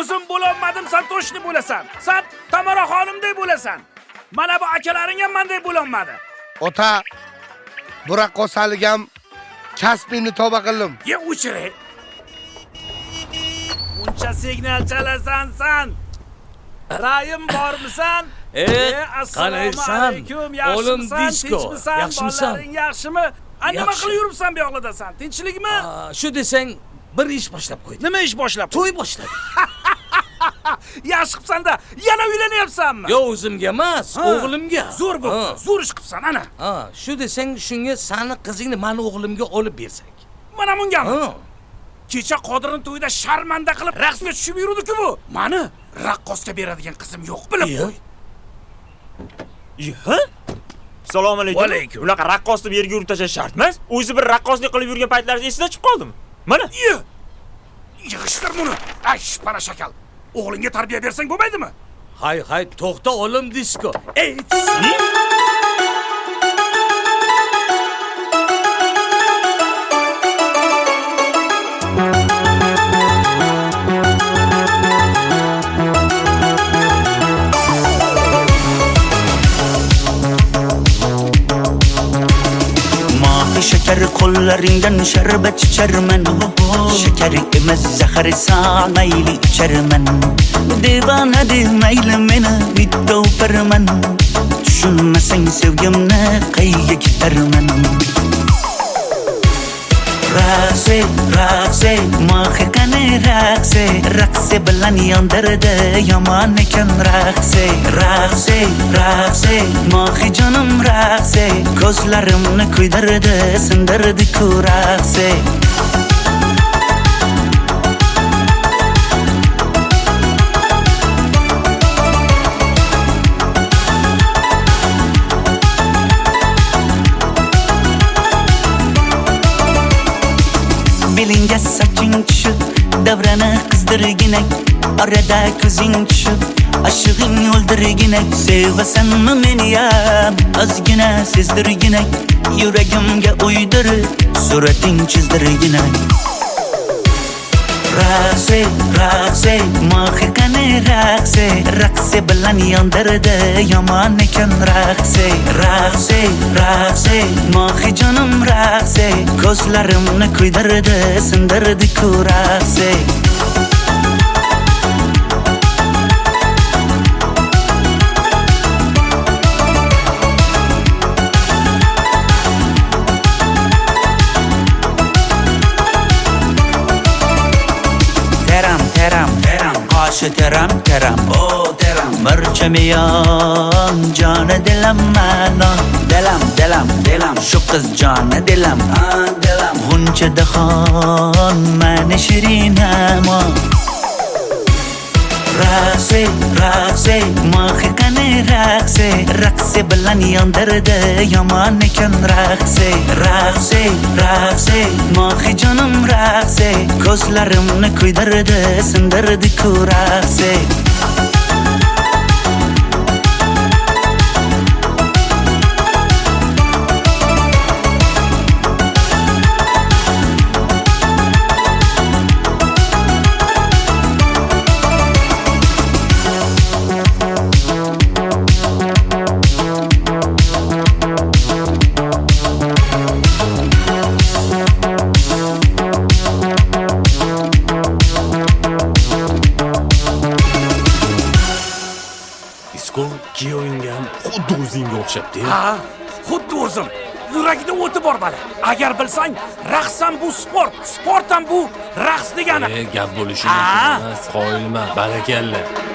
o'zim bo'lolmadim, sen to'shni bo'lasan. Sen Tamara xonimdek bo'lasan. Mana bu akalaring ham mendek bo'lolmadi. Ota, bu raqqosalik ham kasbini tavba qildim. Ye o'chire. Buncha signal chalasan sen. Rayim bormisan? Assalomu alaykum. O'lim disko. Yaxshimisan? Yaxshimi? Nima qilib yuribsan bu yoqda sen? Tinchlikmi? Shu desang, bir ish boshlab qo'ydim. Nima ish boshlab? To'y boshladim. Yaxshi qilsan-da, yana uylanyapsanmi? Yo'q, o'zimga emas, o'g'limga. Zo'r bo'pti. Zo'r ish qilsan, ana. Shu desang, shunga sani qizingni meni o'g'limga olib bersak. Mana bungami? Kecha Qodirning to'yida sharmanda qilib raqsga tushib yurdi-ku bu. Meni raqqosga beradigan qizim yo'q, bilib qo'y. Ha? Assalomu alaykum. Unaqa raqqosni yerga urib tashlash shart emas. O'zi bir raqqoslik qilib yurgan paytlaringiz esida chiqib qoldimi? Mana. Yig'ishtir buni. Aysh, para shakal. O'g'lingga tarbiya bersang bo'lmaydimi? Hay, to'xta o'lim disko. Şeker kollarından şerbet içermen Şekeri emez zahar sanaylı içermen Divana demeyli meni bitti permen Düşünmesen sevgimne kayya gidermen Rakse, mahkane rakse bilan yondirdi yomon ekan rakse, mohi jonim rakse ko'zlarimni kuydirdi, sindirdi ku rakse Belinga saçing tushib, davrani qizdirginak Orada ko'zing tushib, ashig'ing o'ldirginak Sevasanmi meniyam, ozgina sezdirginak Yuragimga uydirib, surating chizdirginak Rakse, mahkane rakse bilan yondirdi yomon ekan rakse mohi jonim rakse ko'zlarimni kuydirdi, sindirdi ku rakse Qoshi teram, oh teram Mircha miyon, joni dilam mano Dilam, shu qiz joni dilam G'uncha dahon, mani shirinamo Rakse, mahkane rakse bilan yondirdi yomon ekan rakse mohi jonim rakse ko'zlarimni kuydirdi, sindirdi ku rakse xuddi o'zingga o'xshabdi. Xuddi o'zim. Yuragida o'ti bor bala. Agar bilsang, raqs ham bu sport, sport ham bu raqs degani. Gap bo'lishi mumkin emas, qoyilman. Barakalla.